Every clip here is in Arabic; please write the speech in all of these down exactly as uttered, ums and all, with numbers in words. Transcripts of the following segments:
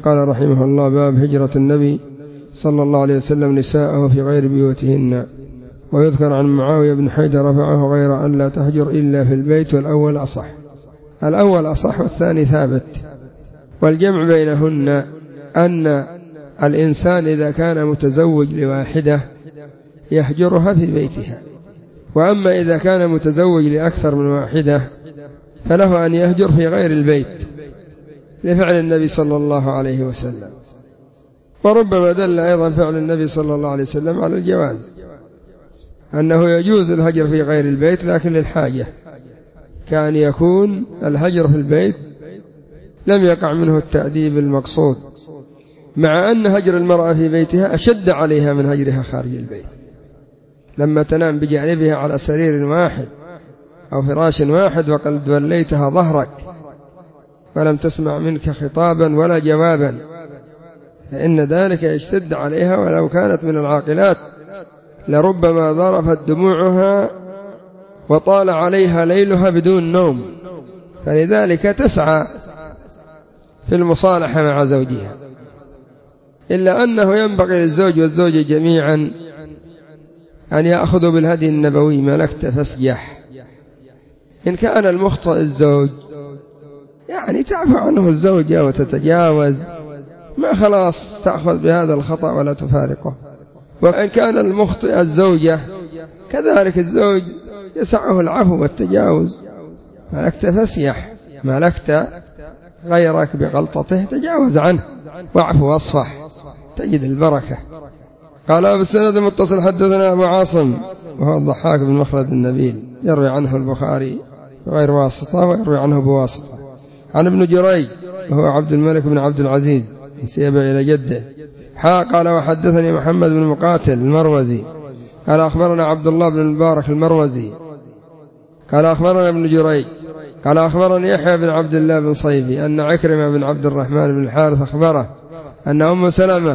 قال رحمه الله: باب هجرة النبي صلى الله عليه وسلم نساءه في غير بيوتهن. ويذكر عن معاوية بن حيدر رفعه غير أن لا تهجر إلا في البيت، والأول أصح. الأول أصح والثاني ثابت. والجمع بينهن أن الإنسان إذا كان متزوج لواحدة يهجرها في بيتها، وأما إذا كان متزوج لأكثر من واحدة فله أن يهجر في غير البيت لفعل النبي صلى الله عليه وسلم. وربما دل أيضا فعل النبي صلى الله عليه وسلم على الجواز، أنه يجوز الهجر في غير البيت لكن للحاجة، كان يكون الهجر في البيت لم يقع منه التأديب المقصود، مع أن هجر المرأة في بيتها أشد عليها من هجرها خارج البيت. لما تنام بجانبها على سرير واحد أو فراش واحد وقد وليتها ظهرك ولم تسمع منك خطابا ولا جوابا، فإن ذلك يشتد عليها، ولو كانت من العاقلات لربما ضرفت دموعها وطال عليها ليلها بدون نوم، فلذلك تسعى في المصالحة مع زوجها. إلا أنه ينبغي للزوج والزوجة جميعا أن يأخذوا بالهدي النبوي: ملكت فاسجح. إن كان المخطئ الزوج يعني تعفو عنه الزوجة وتتجاوز، ما خلاص تأخذ بهذا الخطأ ولا تفارقه. وإن كان المخطئ الزوجة كذلك الزوج يسعه العفو والتجاوز. ملكت فاسجح، ملكت غيرك بغلطته تجاوز عنه واعف واصفح تجد البركة. قال بالسند المتصل: حدثنا أبو عاصم وهو الضحاك بن مخلد النبيل، يروي عنه البخاري غير واسطة ويروي عنه بواسطة. عن ابن جريج وهو عبد الملك بن عبد العزيز نسب إلى جده. حا قال: وحدثني محمد بن مقاتل المروزي قال أخبرنا عبد الله بن المبارك المروزي قال أخبرنا ابن جريج قال أخبرني يحيى بن عبد الله بن صيفي أن عكرمة بن عبد الرحمن بن الحارث أخبره أن أم سلمة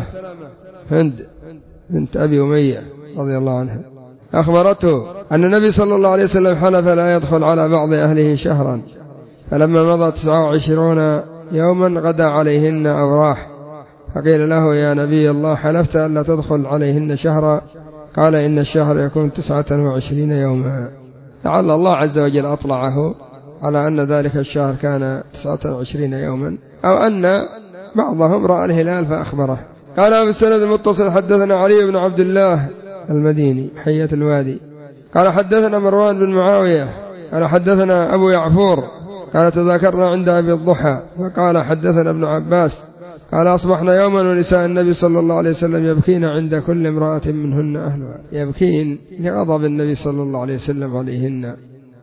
هند بنت أبي أمية رضي الله عنها أخبرته أن النبي صلى الله عليه وسلم حلف لا يدخل على بعض أهله شهرا، فلما مضى تسعة وعشرون يوما غدا عليهن أو راح، فقيل له: يا نبي الله، حلفت أن لا تدخل عليهن شهرا؟ قال: إن الشهر يكون تسعة وعشرين يوما. لعل الله عز وجل أطلعه على أن ذلك الشهر كان تسعة وعشرين يوما، أو أن بعضهم رأى الهلال فأخبره. قال بالسند المتصل: حدثنا علي بن عبد الله المديني حية الوادي قال حدثنا مروان بن معاوية قال حدثنا أبو يعفور قال تذاكرنا عند أبي الضحى، فقال: حدثنا ابن عباس قال: أصبحنا يوما ونساء النبي صلى الله عليه وسلم يبكين عند كل امرأة منهن أهلها، يبكين لغضب النبي صلى الله عليه وسلم عليهن،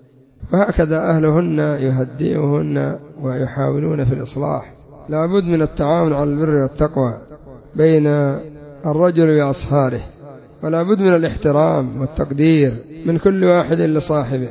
وهكذا أهلهن يهدئهن ويحاولون في الإصلاح. لا بد من التعاون على البر والتقوى بين الرجل وأصهاره، ولا بد من الاحترام والتقدير من كل واحد لصاحبه.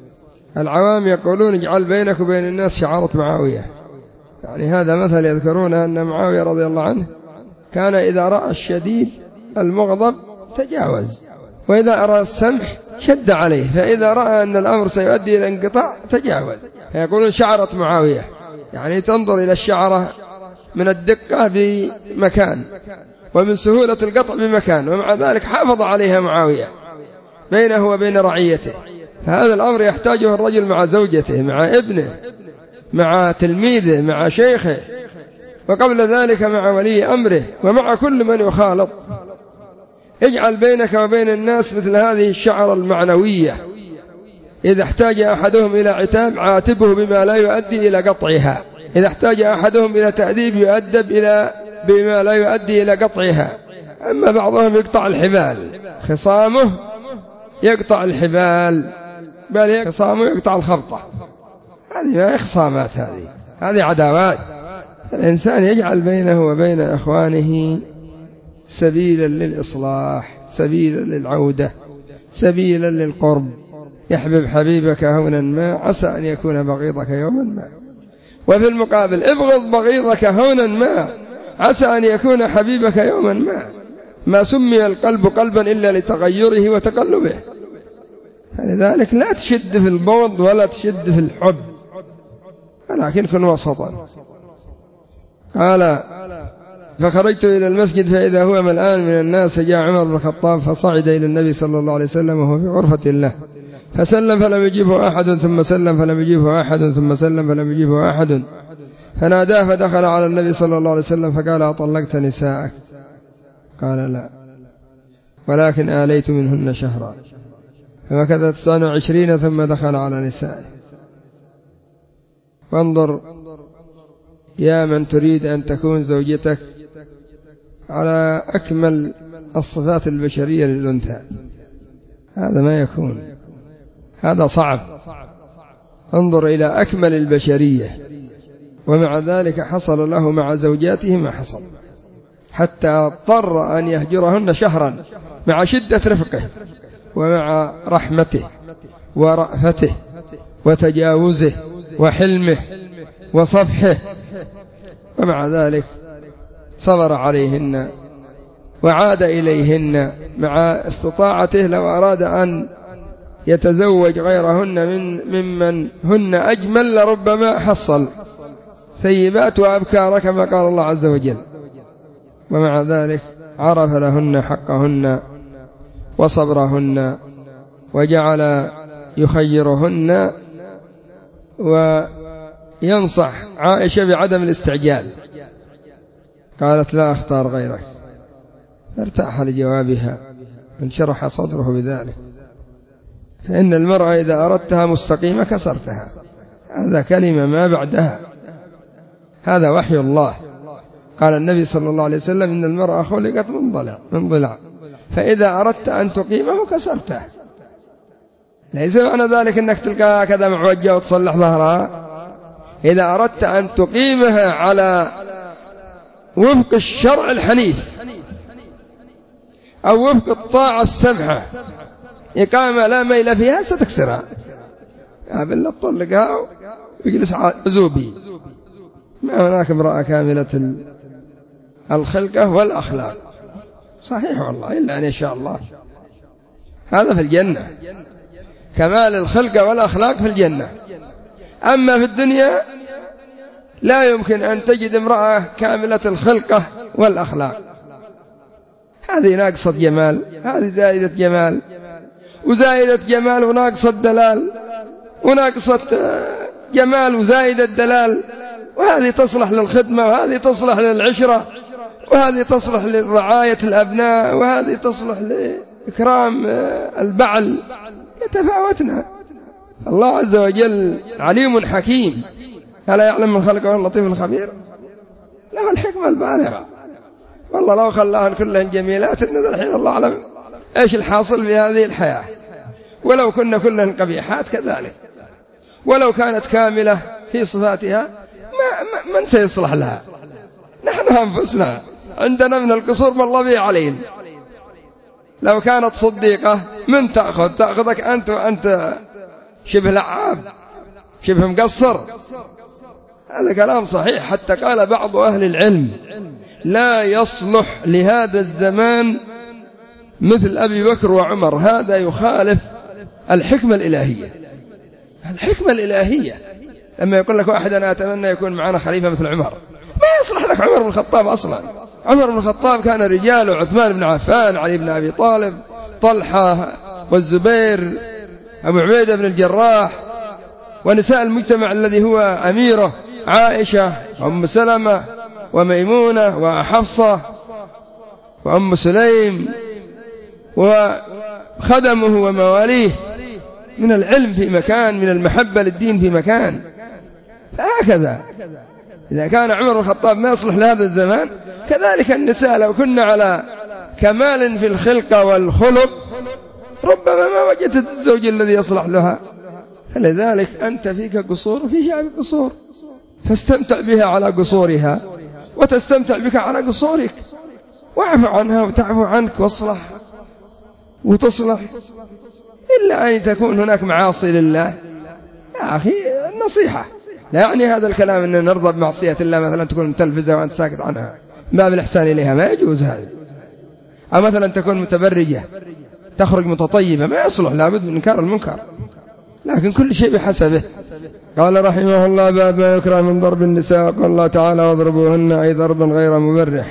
العوام يقولون: اجعل بينك وبين الناس شعارة معاوية، يعني هذا مثل يذكرون أن معاوية رضي الله عنه كان إذا رأى الشديد المغضب تجاوز، وإذا أرى السمح شد عليه، فإذا رأى أن الأمر سيؤدي إلى انقطاع تجاوز. فيقولون شعرة معاوية، يعني تنظر إلى الشعرة من الدقة بمكان ومن سهولة القطع بمكان، ومع ذلك حافظ عليها معاوية بينه وبين رعيته. هذا الأمر يحتاجه الرجل مع زوجته، مع ابنه، مع تلميذه، مع شيخه، وقبل ذلك مع ولي أمره، ومع كل من يخالط. اجعل بينك وبين الناس مثل هذه الشعر المعنوية، إذا احتاج أحدهم إلى عتاب عاتبه بما لا يؤدي إلى قطعها، إذا احتاج أحدهم إلى تأديب يؤدب إلى بما لا يؤدي إلى قطعها. أما بعضهم يقطع الحبال، خصامه يقطع الحبال، بل خصامه يقطع الخبطة. هذه ما خصامات، هذه هذه عداوات. الإنسان يجعل بينه وبين أخوانه سبيلا للإصلاح، سبيلا للعودة، سبيلا للقرب. يحبب حبيبك هونا ما عسى أن يكون بغيضك يوما ما، وفي المقابل ابغض بغيضك هونا ما عسى أن يكون حبيبك يوما ما. ما سمي القلب قلبا إلا لتغيره وتقلبه، فلذلك لا تشد في البغض ولا تشد في الحب، ولكن كن وسطا. قال فخرجت إلى المسجد فإذا هو ملآن من الناس. فجاء عمر بن الخطاب فصعد إلى النبي صلى الله عليه وسلم وهو في غرفة له فسلم فلم يجيبه أحد، ثم سلم فلم يجيبه أحد، ثم سلم فلم يجيبه أحد، فناداه فدخل على النبي صلى الله عليه وسلم فقال: أطلقت نساءك؟ قال: لا، ولكن آليت منهن شهرا. فمكث تسعا وعشرين ثم دخل على نسائه. وانظر يا من تريد أن تكون زوجتك على أكمل الصفات البشرية للأنثى، هذا ما يكون، هذا صعب. انظر إلى أكمل البشرية، ومع ذلك حصل له مع زوجاته ما حصل، حتى اضطر أن يهجرهن شهرا مع شدة رفقه ومع رحمته ورأفته وتجاوزه وحلمه وصفحه، ومع ذلك صبر عليهن وعاد إليهن مع استطاعته. لو أراد أن يتزوج غيرهن من ممن هن أجمل لربما حصل ثيبات وأبكار كما قال الله عز وجل، ومع ذلك عرف لهن حقهن وصبرهن وجعل يخيرهن وينصح عائشة بعدم الاستعجال. قالت: لا أختار غيرك، فارتاح لجوابها، انشرح صدره بذلك. فإن المرأة إذا أردتها مستقيمة كسرتها، هذا كلمة ما بعدها، هذا وحي الله. قال النبي صلى الله عليه وسلم: إن المرأة خلقت من ضلع من ضلع فإذا أردت أن تقيمه كسرته. ليس معنى ذلك أنك تلقاها كذا معوجة وتصلح ظهرها. إذا أردت أن تقيمها على وفق الشرع الحنيف أو وفق الطاعة السمحة إقامة لا ميل فيها ستكسرها. بالله تطلقها ويجلس عزوبي. ما هناك امرأة كاملة الخلقة والأخلاق، صحيح والله، إلا أن يشاء الله. هذا في الجنة، كمال الخلقة والأخلاق في الجنة. أما في الدنيا لا يمكن أن تجد امرأة كاملة الخلقة والأخلاق، هذه ناقصة جمال، هذه زائدة جمال، وزائدة جمال وناقصة دلال، وناقصة جمال وزائدة دلال، وهذه تصلح للخدمة، وهذه تصلح للعشرة، وهذه تصلح لرعاية الأبناء، وهذه تصلح لإكرام البعل. يتفاوتنا. الله عز وجل عليم حكيم، ألا يعلم من خلقه وهو اللطيف الخبير؟ له الحكمة البالغة. والله لو خلاهن كلهن جميلات إن الحين الله أعلم إيش الحاصل في هذه الحياة. ولو كنا كلهن قبيحات كذلك، ولو كانت كاملة في صفاتها ما من سيصلح لها؟ نحن أنفسنا عندنا من القصور ما الله به علينا. لو كانت صديقة من تأخذ تأخذك أنت وأنت شبه لعاب شبه مقصر. هذا كلام صحيح. حتى قال بعض أهل العلم: لا يصلح لهذا الزمان مثل أبي بكر وعمر. هذا يخالف الحكمة الإلهية. الحكمة الإلهية لما يقول لك واحد: أنا أتمنى يكون معنا خليفة مثل عمر، ما يصلح لك عمر بن الخطاب أصلا. عمر بن الخطاب كان رجال: عثمان بن عفان، علي بن أبي طالب، طلحة والزبير، أبو عبيدة بن الجراح، ونساء المجتمع الذي هو أميره: عائشة وأم سلمة وميمونة وحفصة وأم سليم وخدمه ومواليه. من العلم في مكان، من المحبة للدين في مكان. فهكذا إذا كان عمر بن الخطاب ما يصلح لهذا الزمان، كذلك النساء لو كنا على كمال في الخلقة والخلق ربما ما وجدت الزوج الذي يصلح لها. فلذلك أنت فيك قصور وفيه قصور، فاستمتع بها على قصورها وتستمتع بك على قصورك، واعف عنها وتعفو عنك، واصلح وتصلح، إلا أن تكون هناك معاصي لله. يا أخي النصيحة، لا يعني هذا الكلام أن نرضى بمعصية الله، مثلا تكون متلفزة وأنت ساكت عنها باب الإحسان إليها، ما يجوز هذا. أو مثلا تكون متبرجة تخرج متطيبة، ما يصلح، لابد من إنكار المنكر، لكن كل شيء بحسبه. قال رحمه الله: باب ما يكره من ضرب النساء. قال الله تعالى: واضربوهن، أي ضربا غير مبرح.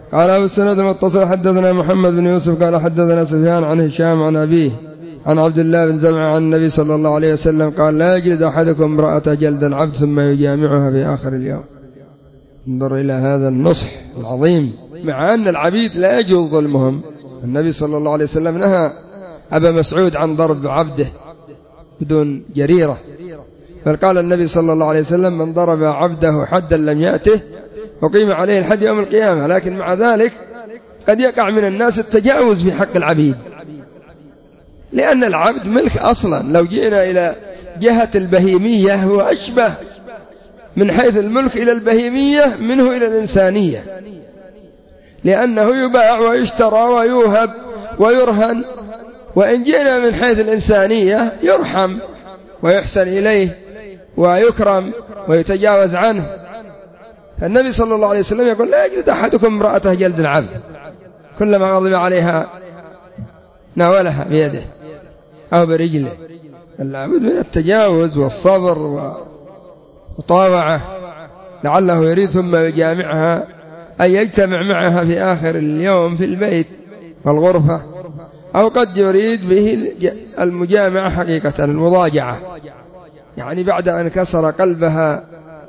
قال أبو السند المتصل حدثنا محمد بن يوسف قال حدثنا سفيان عن هشام عن أبيه عن عبد الله بن زمعة عن النبي صلى الله عليه وسلم قال لا يجلد أحدكم امرأة جلد العبد ثم يجامعها في آخر اليوم. انظر إلى هذا النصح العظيم، مع أن العبيد لا يجوز ظلمهم. النبي صلى الله عليه وسلم نهى أبا مسعود عن ضرب عبده بدون جريرة، بل قال النبي صلى الله عليه وسلم من ضرب عبده حدا لم يأته وقيم عليه الحد يوم القيامة. لكن مع ذلك قد يقع من الناس التجاوز في حق العبيد، لأن العبد ملك أصلا. لو جئنا إلى جهة البهيمية هو أشبه من حيث الملك إلى البهيمية منه إلى الإنسانية، لأنه يباع ويشترى ويوهب ويرهن. وإن جئنا من حيث الإنسانية يرحم ويحسن إليه ويكرم ويتجاوز عنه. فالنبي صلى الله عليه وسلم يقول لا يجلد أحدكم امرأته جلد العبد، كلما غضب عليها ناولها بيده أو برجله. العبد من التجاوز والصبر وطاوعه، لعله يريد ثم يجامعها أي يجتمع معها في آخر اليوم في البيت والغرفة، أو قد يريد به المجامعة حقيقة المضاجعة، يعني بعد أن كسر قلبها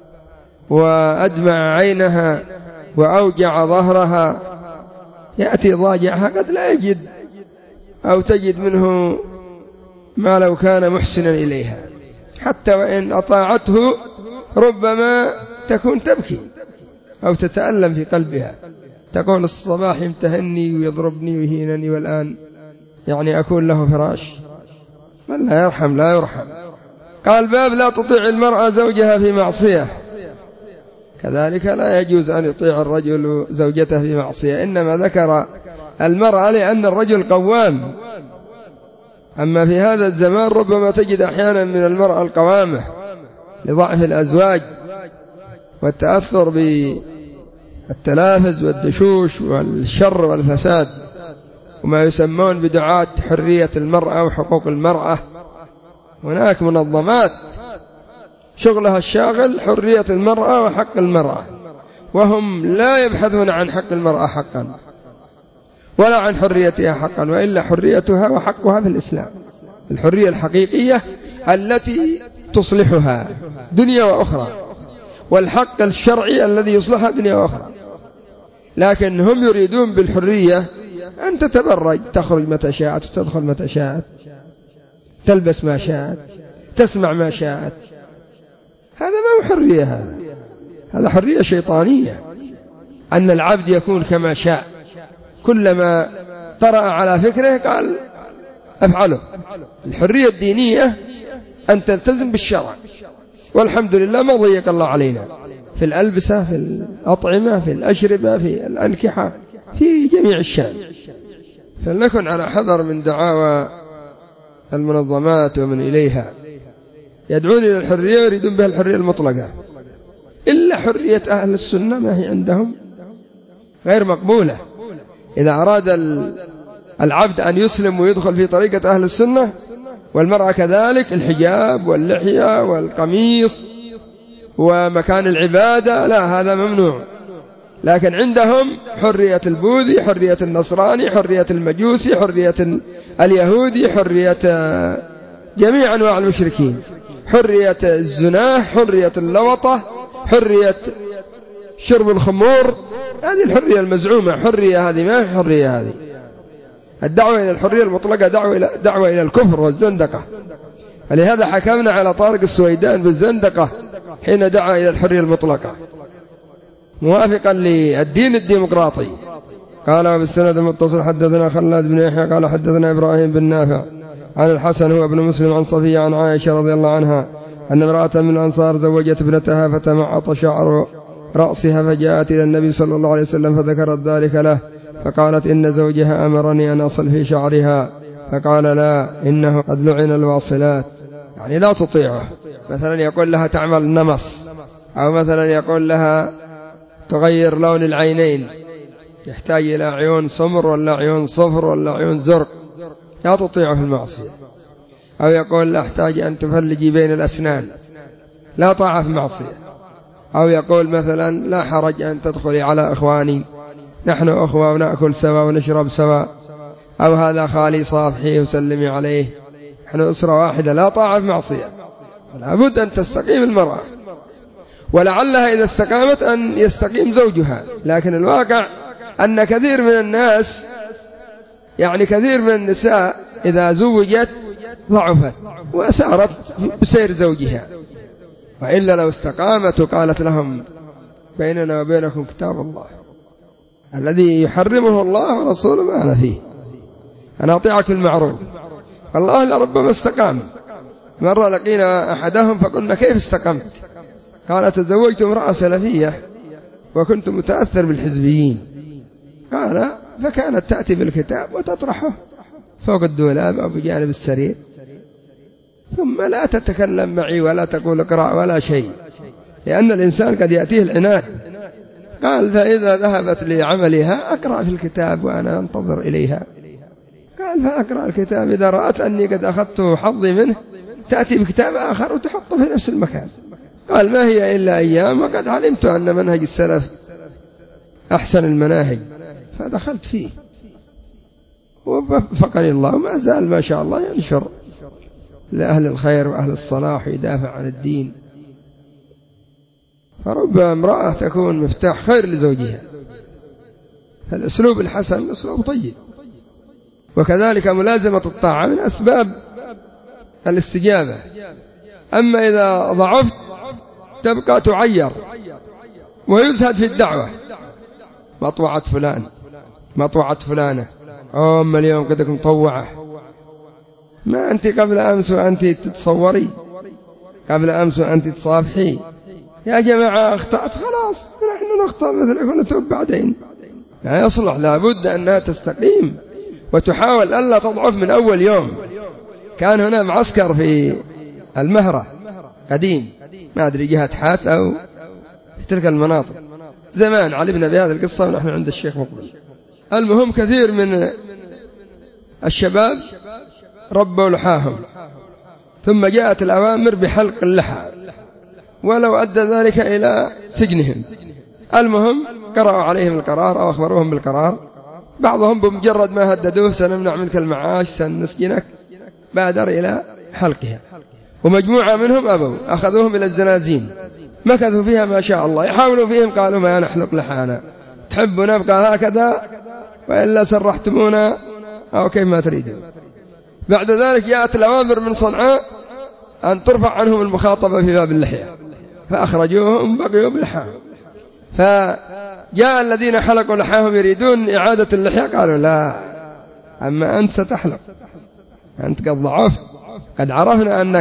وأدمع عينها وأوجع ظهرها يأتي ضاجعها قد لا يجد أو تجد منه ما لو كان محسنا إليها، حتى وإن أطاعته ربما تكون تبكي أو تتألم في قلبها، تقول الصباح يمتهني ويضربني ويهينني والآن يعني أكون له فراش. من لا يرحم لا يرحم. قال باب لا تطيع المرأة زوجها في معصية. كذلك لا يجوز أن يطيع الرجل زوجته في معصية، إنما ذكر المرأة لأن الرجل قوام. أما في هذا الزمان ربما تجد أحيانا من المرأة القوامة لضعف الأزواج والتأثر بالتلافز والدشوش والشر والفساد، وما يسمون بدعاة حرية المرأة وحقوق المرأة. هناك منظمات شغلها الشاغل حرية المرأة وحق المرأة، وهم لا يبحثون عن حق المرأة حقا ولا عن حريتها حقا، وإلا حريتها وحقها في الإسلام الحرية الحقيقية التي تصلحها دنيا وأخرى، والحق الشرعي الذي يصلحها دنيا وأخرى. لكن هم يريدون بالحرية أن تتبرج، تخرج متى شاءت وتدخل متى شاءت، تلبس ما شاءت، تسمع ما شاءت. هذا ما هو حرية، هذا هذا حرية شيطانية، أن العبد يكون كما شاء، كلما طرأ على فكره قال أفعله. الحرية الدينية أن تلتزم بالشرع، والحمد لله ما ضيق الله علينا في الألبسة، في الأطعمة، في الأشربة، في الأنكحة، في جميع الشأن. فلنكن على حذر من دعاوى المنظمات ومن إليها، يدعون إلى الحرية ويريدون بها الحرية المطلقة، إلا حرية أهل السنة ما هي عندهم غير مقبولة. إذا أراد العبد أن يسلم ويدخل في طريقة أهل السنة، والمرأة كذلك، الحجاب واللحية والقميص ومكان العبادة، لا هذا ممنوع. لكن عندهم حرية البوذي، حرية النصراني، حرية المجوسي، حرية اليهودي، حرية جميع أنواع المشركين، حرية الزناه، حرية اللوطة، حرية شرب الخمور. هذه الحرية المزعومة. حرية هذه ما حرية. هذه الدعوة إلى الحرية المطلقة دعوة إلى, دعوة إلى الكفر والزندقة. فلهذا حكمنا على طارق السويدان بالزندقة حين دعا إلى الحرية المطلقة موافقا للدين الديمقراطي. قال وبالسند المتصل حدثنا خلاد بن يحيى قال حدثنا إبراهيم بن نافع عن الحسن هو ابن مسلم عن صفية عن عائشة رضي الله عنها أن امرأة من الأنصار زوجت ابنتها فتمعط شعر رأسها، فجاءت إلى النبي صلى الله عليه وسلم فذكرت ذلك له، فقالت إن زوجها أمرني أن أصل في شعرها، فقال لا إنه قد لعن الواصلات، يعني لا تطيعه. مثلا يقول لها تعمل نمص، أو مثلا يقول لها تغير لون العينين، يحتاج إلى عيون سمر ولا عيون صفر ولا عيون زرق، لا تطيعه في المعصية. أو يقول لا أحتاج أن تفلجي بين الأسنان، لا طاعة في المعصية. أو يقول مثلا لا حرج أن تدخلي على إخواني، نحن أخوة ونأكل سوا ونشرب سوا، أو هذا خالي صافحي وسلمي عليه، نحن أسرة واحدة لا طاعة في معصية. لابد أن تستقيم المرأة، ولعلها إذا استقامت أن يستقيم زوجها. لكن الواقع أن كثير من الناس، يعني كثير من النساء إذا زوجت ضعفت وسارت بسير زوجها، وإلا لو استقامت وقالت لهم بيننا وبينكم كتاب الله الذي يحرمه الله ورسوله ما أنا فيه، أنا أطيعك بالمعروف، والله لربما استقام. مرة لقينا أحدهم فقلنا كيف استقمت؟ قال تزوجت امرأة سلفية وكنت متأثر بالحزبيين. قال فكانت تأتي بالكتاب وتطرحه فوق الدولاب أو بجانب السرير، ثم لا تتكلم معي ولا تقول اقرأ ولا شيء، لأن الإنسان قد يأتيه العناد. قال فإذا ذهبت لعملها أقرأ في الكتاب وأنا أنتظر إليها. قال فأقرأ الكتاب، إذا رأت أني قد أخذت حظي منه تأتي بكتاب آخر وتحطه في نفس المكان. قال ما هي إلا أيام وقد علمت أن منهج السلف أحسن المناهج فدخلت فيه، وفقني الله وما زال ما شاء الله ينشر لأهل الخير وأهل الصلاح ويدافع عن الدين. فرب امرأة تكون مفتاح خير لزوجها. الأسلوب الحسن أسلوب طيب، وكذلك ملازمة الطاعة من أسباب الاستجابة. أما إذا ضعفت تبقى تعير ويزهد في الدعوة، مطوعة فلان مطوعة فلانة، أم اليوم قدك مطوعة، ما أنت قبل أمس وأنت تتصوري، قبل أمس وأنت تصافحي. يا جماعة أخطأت خلاص نحن نخطأ مثلك ونتوب بعدين. لا يصلح، لابد أنها تستقيم وتحاول ألا تضعف من أول يوم. كان هنا معسكر في المهرة قديم، ما أدري جهة حات أو في تلك المناطق، زمان علمنا بهذه القصة ونحن عند الشيخ مقبل. المهم كثير من الشباب ربوا لحاهم، ثم جاءت الأوامر بحلق اللحى ولو أدى ذلك إلى سجنهم. المهم قرأوا عليهم القرار أو أخبروهم بالقرار، بعضهم بمجرد ما هددوه سنمنع منك المعاش سنسجنك بادر إلى حلقها، ومجموعة منهم أبوا أخذوهم إلى الزنازين مكثوا فيها ما شاء الله، يحاولوا فيهم قالوا ما نحلق لحانا، تحبوا نبقى هكذا وإلا سرحتمونا أو كيف ما تريدون. بعد ذلك جاءت الأوامر من صنعاء أن ترفع عنهم المخاطبة في باب اللحية، فأخرجوهم بقيوا بلحاهم. فجاء الذين حلقوا لحاهم يريدون إعادة اللحية قالوا لا، أما أنت ستحلق، أنت قد ضعفت، قد عرفنا أنك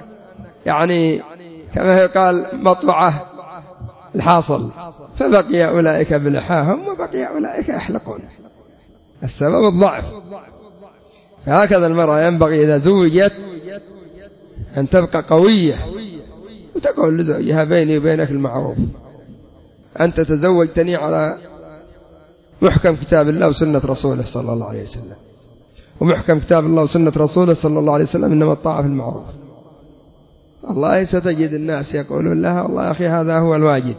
يعني كما يقال مطوعة الحاصل. فبقي أولئك بلحاهم وبقي أولئك يحلقون، السبب الضعف. فهكذا المرأة ينبغي إذا زوجت أن تبقى قوية وتقول لزوجها بيني وبينك المعروف، أنت تزوجتني على محكم كتاب الله وسنة رسوله صلى الله عليه وسلم، ومحكم كتاب الله وسنة رسوله صلى الله عليه وسلم إنما الطاعة في المعروف. والله ستجد الناس يقولون لها والله يا أخي هذا هو الواجب،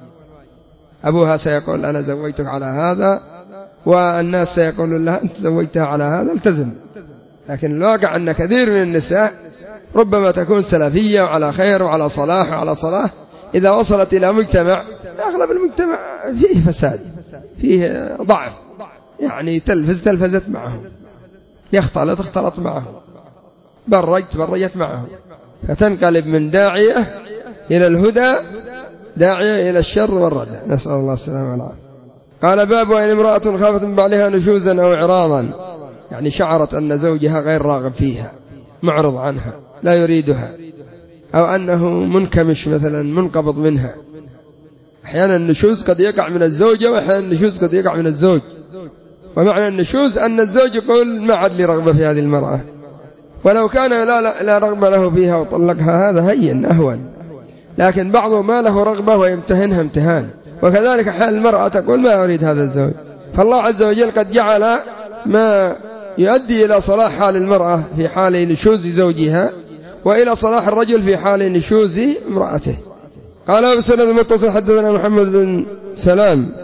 أبوها سيقول أنا زوجتك على هذا، والناس سيقولون لها أنت زوجتها على هذا التزم. لكن الواقع أن كثير من النساء ربما تكون سلفية وعلى خير وعلى صلاح وعلى صلاح، إذا وصلت إلى مجتمع أغلب المجتمع فيه فساد فيه ضعف، يعني تلفز تلفزت معهم، يختلط اختلط معهم، برجت برجت معهم، فتنقلب من داعية إلى الهدى داعية إلى الشر والردى، نسأل الله السلامة والعافية. قال باب وإن امرأة خافت من بعلها نشوزا أو إعراضا، يعني شعرت أن زوجها غير راغب فيها، معرض عنها لا يريدها، أو أنه منكمش مثلا منقبض منها. أحيانا النشوز قد يقع من الزوجة وأحيانا النشوز قد يقع من الزوج. ومعنى النشوز أن الزوج يقول ما عاد لي رغبة في هذه المرأة، ولو كان لا, لا, لا رغبة له فيها وطلقها هذا هين أهون، لكن بعضه ما له رغبة ويمتهنها امتهان. وكذلك حال المرأة تقول ما أريد هذا الزوج، فالله عز وجل قد جعل ما يؤدي إلى صلاح حال المرأة في حال نشوز زوجها وإلى صلاح الرجل في حال نشوز امرأته. قال بسند المتصل حدثنا محمد بن سلام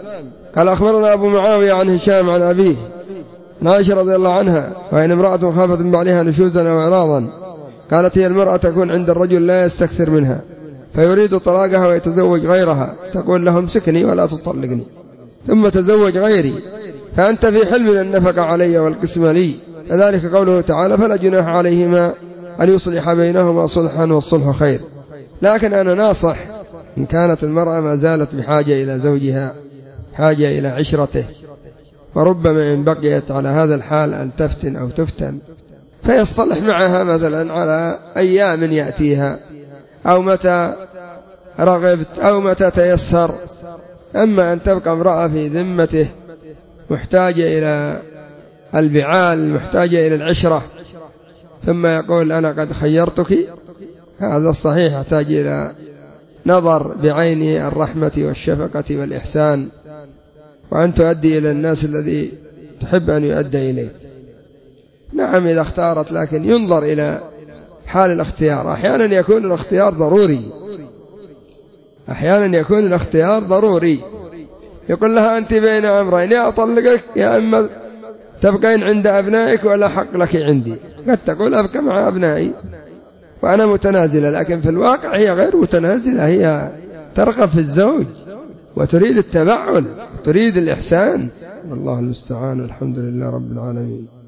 قال أخبرنا أبو معاوية عن هشام عن أبيه عائشة رضي الله عنها وإن امرأة خافت من بعدها نشوزا أو إعراضا قالت هي المرأة تكون عند الرجل لا يستكثر منها فيريد طلاقها ويتزوج غيرها تقول له امسكني ولا تطلقني ثم تزوج غيري فأنت في حل من النفقة علي والقسم لي. كذلك قوله تعالى فلا جناح عليهما أن يصلح بينهما صلحا والصلح خير. لكن أنا ناصح إن كانت المرأة ما زالت بحاجة إلى زوجها حاجة إلى عشرته وربما إن بقيت على هذا الحال أن تفتن أو تفتن فيصطلح معها مثلا على أيام يأتيها أو متى رغبت أو متى تيسر. أما أن تبقى امرأة في ذمته محتاجة إلى البعال محتاجة إلى العشرة ثم يقول أنا قد خيرتك هذا الصحيح يحتاج إلى نظر بعين الرحمة والشفقة والإحسان وأن تؤدي إلى الناس الذي تحب أن يؤدي إليه. نعم إذا اختارت لكن ينظر إلى حال الاختيار. أحيانا يكون الاختيار ضروري أحيانا يكون الاختيار ضروري يقول لها أنت بين أمرين يا أطلقك يا أما تبقين عند أبنائك ولا حق لك عندي. قد تقول أبقى مع أبنائي وأنا متنازلة لكن في الواقع هي غير متنازلة هي ترغب في الزوج وتريد التبعل تريد الإحسان. والله المستعان. الحمد لله رب العالمين.